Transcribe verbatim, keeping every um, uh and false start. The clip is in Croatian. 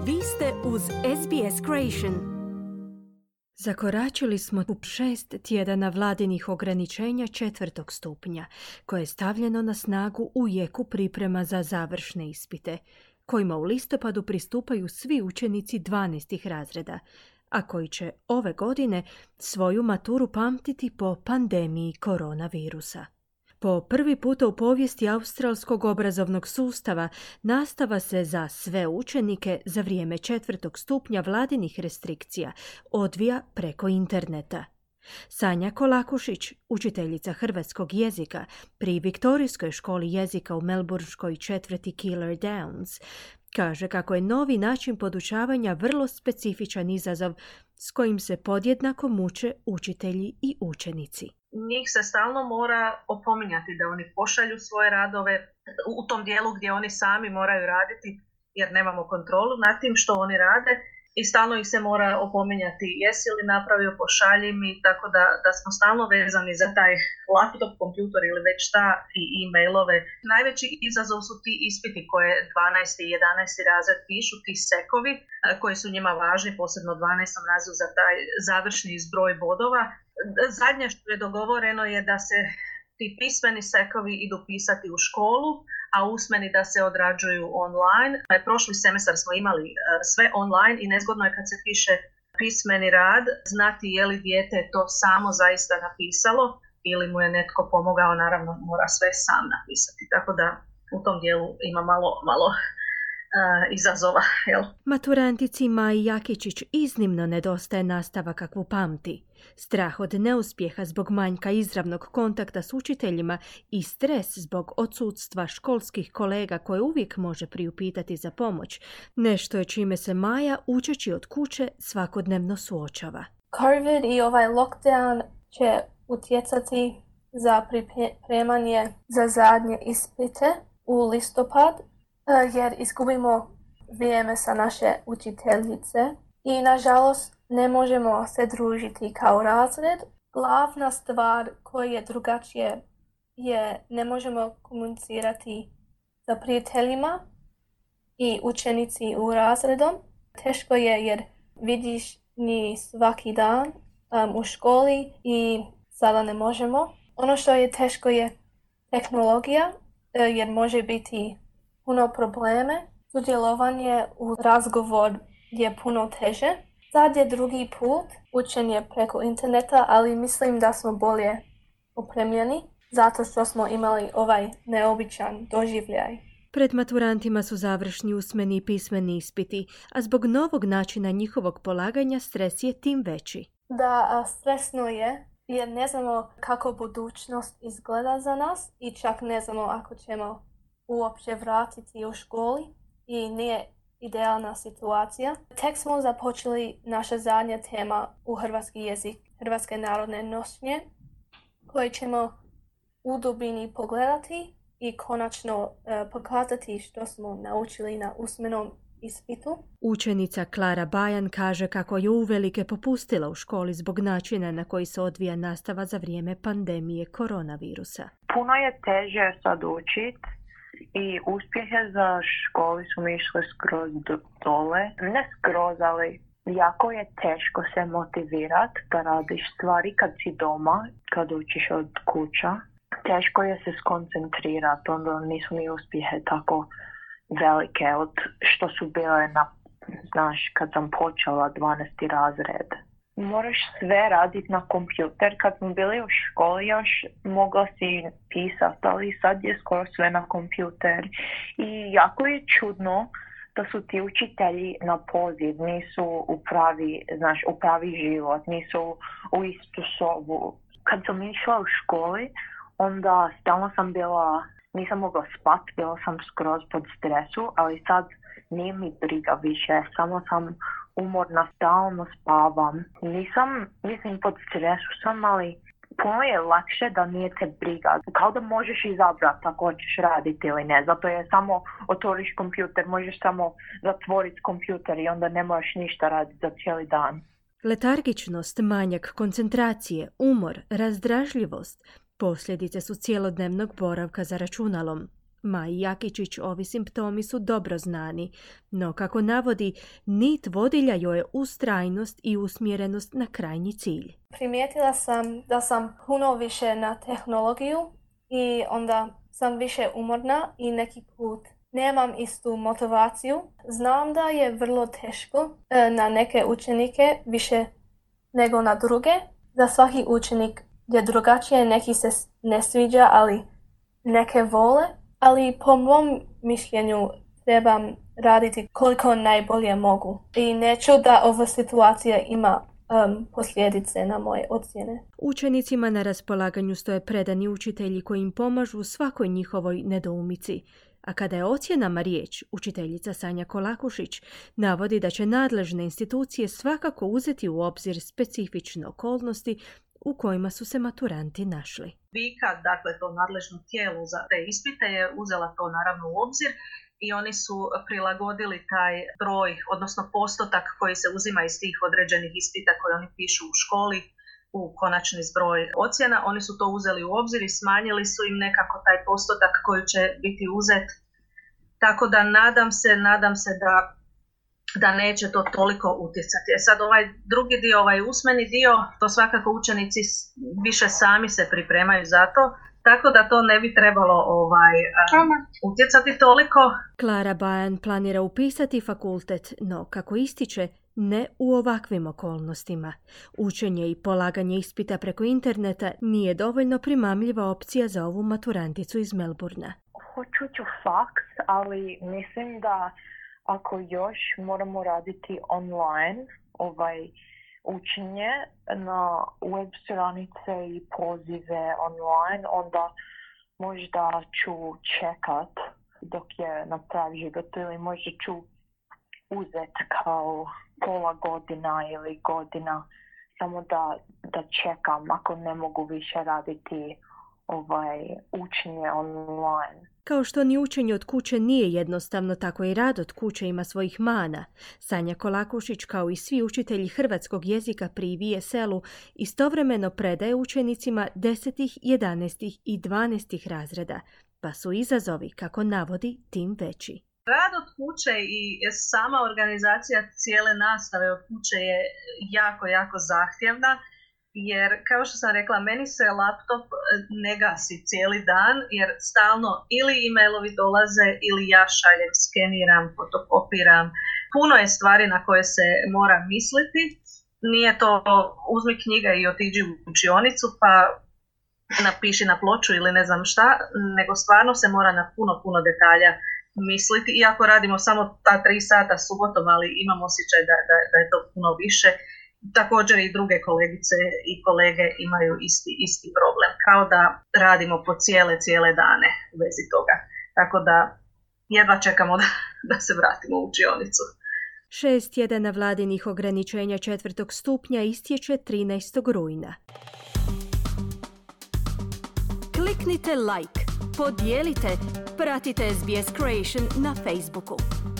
Vi ste uz S B S Creation. Zakoračili smo u šest tjedana vladinih ograničenja četvrtog stupnja, koje je stavljeno na snagu u jeku priprema za završne ispite, kojima u listopadu pristupaju svi učenici dvanaestih razreda, a koji će ove godine svoju maturu pamtiti po pandemiji koronavirusa. Po prvi puta u povijesti australskog obrazovnog sustava nastava se za sve učenike za vrijeme četvrtog stupnja vladinih restrikcija odvija preko interneta. Sanja Kolakušić, učiteljica hrvatskog jezika pri Viktorijskoj školi jezika u melbourneškoj četvrti Keilor Downs, kaže kako je novi način podučavanja vrlo specifičan izazov s kojim se podjednako muče učitelji i učenici. Njih se stalno mora opominjati da oni pošalju svoje radove u tom dijelu gdje oni sami moraju raditi, jer nemamo kontrolu nad tim što oni rade, i stalno ih se mora opominjati jesi li napravio, pošalji mi, tako da, da smo stalno vezani za taj laptop, kompjutor ili već šta i e-mailove. Najveći izazov su ti ispiti koje dvanaesti i jedanaesti razred pišu, ti sekovi koji su njima važni, posebno dvanaestom razredu za taj završni zbroj bodova. Zadnje što je dogovoreno je da se ti pismeni sekovi idu pisati u školu, a usmeni da se odrađuju online. Prošli semestar smo imali sve online i nezgodno je kad se piše pismeni rad znati je li dijete to samo zaista napisalo ili mu je netko pomogao, naravno mora sve sam napisati. Tako da u tom dijelu ima malo, malo uh, izazova. Jel? Maturantici Maji Jakičić iznimno nedostaje nastava kakvu pamti. Strah od neuspjeha zbog manjka izravnog kontakta s učiteljima i stres zbog odsudstva školskih kolega koje uvijek može priupitati za pomoć, nešto je čime se Maja, učeći od kuće, svakodnevno suočava. COVID i ovaj lockdown će utjecati za pripremanje za zadnje ispite u listopad, jer izgubimo vrijeme sa naše učiteljice i nažalost ne možemo se družiti kao razred. Glavna stvar koja je drugačije je ne možemo komunicirati sa prijateljima i učenici u razredom. Teško je jer vidiš njih svaki dan um, u školi i sada ne možemo. Ono što je teško je tehnologija jer može biti puno probleme. Sudjelovanje u razgovor je puno teže. Sad je drugi put učenje preko interneta, ali mislim da smo bolje opremljeni zato što smo imali ovaj neobičan doživljaj. Pred maturantima su završni usmeni i pismeni ispiti, a zbog novog načina njihovog polaganja stres je tim veći. Da, stresno je jer ne znamo kako budućnost izgleda za nas i čak ne znamo ako ćemo uopće vratiti u školi i nije idealna situacija. Tek smo započeli naša zadnja tema u hrvatski jezik, hrvatske narodne nošnje, koje ćemo u dubini pogledati i konačno uh, pokazati što smo naučili na usmenom ispitu. Učenica Klara Bajan kaže kako je uvelike popustila u školi zbog načina na koji se odvija nastava za vrijeme pandemije koronavirusa. Puno je teže sad učit i uspjehe za školi su mi išle skroz dole. Ne skroz, ali jako je teško se motivirati da radiš stvari kad si doma, kad učiš od kuća. Teško je se skoncentrirati, onda nisu ni uspjehe tako velike od što su bile na, znaš, kad sam počela dvanaesti razred. Moraš sve raditi na kompjuter. Kad smo bili u školi još mogla si pisati, ali sad je skoro sve na kompjuter. I jako je čudno da su ti učitelji na poziv, nisu u pravi, znaš, u pravi život, nisu u istu sobu. Kad sam išla u školi, onda stalno sam bila, nisam mogla spati, bila sam skroz pod stresu, ali sad nije mi briga više, samo sam umorna, stalno spavam. Nisam, mislim, pod stresu sam, ali puno je lakše da nije te briga. Kao da možeš izabrati ako hoćeš raditi ili ne. Zato je samo otvoriš kompjuter, možeš samo zatvoriti kompjuter i onda ne možeš ništa raditi za cijeli dan. Letargičnost, manjak koncentracije, umor, razdražljivost posljedice su cjelodnevnog boravka za računalom. Maji Jakičić ovi simptomi su dobro znani, no kako navodi, nit vodilja joj je ustrajnost i usmjerenost na krajnji cilj. Primijetila sam da sam puno više na tehnologiju i onda sam više umorna i neki put nemam istu motivaciju. Znam da je vrlo teško na neke učenike više nego na druge. Za svaki učenik je drugačije, neki se ne sviđa, ali neke vole. Ali po mom mišljenju trebam raditi koliko najbolje mogu. I neću da ova situacija ima um, posljedice na moje ocjene. Učenicima na raspolaganju stoje predani učitelji koji im pomažu u svakoj njihovoj nedoumici. A kada je ocjenama riječ, učiteljica Sanja Kolakušić navodi da će nadležne institucije svakako uzeti u obzir specifične okolnosti u kojima su se maturanti našli. Vika, dakle to nadležno tijelo za te ispite, je uzela to naravno u obzir i oni su prilagodili taj broj, odnosno postotak koji se uzima iz tih određenih ispita koje oni pišu u školi u konačni zbroj ocjena. Oni su to uzeli u obzir i smanjili su im nekako taj postotak koji će biti uzet. Tako da nadam se, nadam se da da neće to toliko utjecati. E sad ovaj drugi dio, ovaj usmeni dio, to svakako učenici više sami se pripremaju za to, tako da to ne bi trebalo ovaj, utjecati toliko. Klara Bajan planira upisati fakultet, no kako ističe, ne u ovakvim okolnostima. Učenje i polaganje ispita preko interneta nije dovoljno primamljiva opcija za ovu maturanticu iz Melbourna. Hoću ću faks, ali mislim da ako još moramo raditi online ovaj učenje na web stranice i pozive online, onda možda ću čekat dok je na prav život ili možda ću uzeti kao pola godina ili godina samo da, da čekam ako ne mogu više raditi ovaj učenje online. Kao što ni učenje od kuće nije jednostavno, tako i rad od kuće ima svojih mana. Sanja Kolakušić, kao i svi učitelji hrvatskog jezika pri V S L-u, istovremeno predaje učenicima desetih, jedanaestih i dvanaestih razreda, pa su izazovi, kako navodi, tim veći. Rad od kuće i sama organizacija cijele nastave od kuće je jako, jako zahtjevna. Jer, kao što sam rekla, meni se laptop ne gasi cijeli dan, jer stalno ili e-mailovi dolaze ili ja šaljem, skeniram, fotokopiram. Puno je stvari na koje se mora misliti. Nije to uzmi knjiga i otiđi u učionicu pa napiši na ploču ili ne znam šta, nego stvarno se mora na puno, puno detalja misliti. Iako radimo samo ta tri sata subotom, ali imam osjećaj da, da, da je to puno više. Također i druge kolegice i kolege imaju isti, isti problem, kao da radimo po cijele, cijele dane u vezi toga. Tako da jedva čekamo da, da se vratimo u učionicu. Šest tjedana vladinih ograničenja četvrtog stupnja istječe trinaestog rujna. Kliknite like, podijelite, pratite S B S Creation na Facebooku.